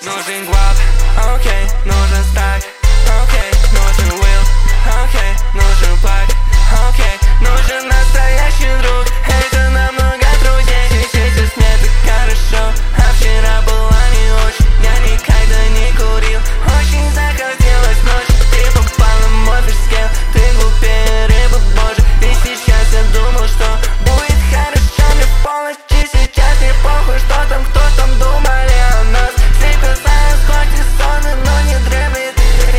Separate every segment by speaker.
Speaker 1: Нужен глав, окей, нужен стак, окей, нужен will, окей, нужен плаг, окей, нужен настоящий друг, это намного труднее. Сейчас мне так хорошо, а вчера была не очень. Я никогда не курил, очень захотелось ночью. Ты попал на мой фрискейл, ты глупее рыбы, боже. И сейчас я думал, что будет хорошо мне в полночи. Сейчас не похуй, что там, кто там думали о нас. Sleeping silence, хоть и сонный, но не дремлет.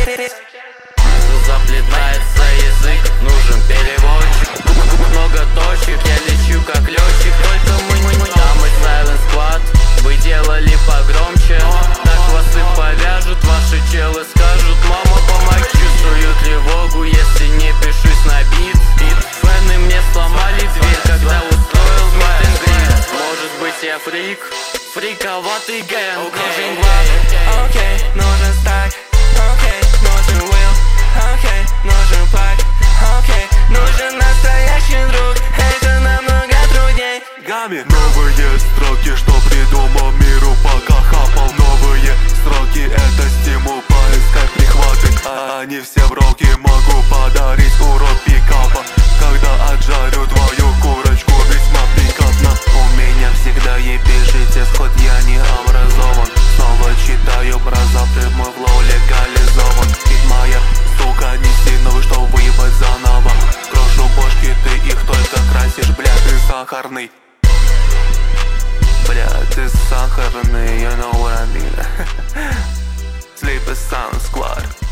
Speaker 2: Заплетается язык, нужен переводчик. Много точек, я лечу как летчик. Только мы, там и Silent Squad. Вы делали погромче, так вас и повяжут. Ваши челы скажут: мама, помоги. Чувствую тревогу, если не пишусь на бит. Фэны мне сломали дверь, когда устроил meet and greet. Может быть, я фрик, фриковатый гэнг.
Speaker 1: Нужен глав, окей, нужен стак, окей, нужен will, окей, нужен плаг, окей, нужен настоящий друг, это намного трудней.
Speaker 3: Новые строки, что придумал миру, пока хапал. Новые строки, это стимул поискать прихваты. А они все в роке, могу подарить урок пикапа. Когда отжарю твою курочку, весьма приятно. У меня всегда ебишить исход, я не образован. Снова читаю про запрет, мой флоу легализован. Ведь моя сука не сильно, что выебать заново. Крошу бошки, ты их только красишь, бля, ты сахарный. Бля, ты сахарный, you know what I mean. Sleeping Silent Squad.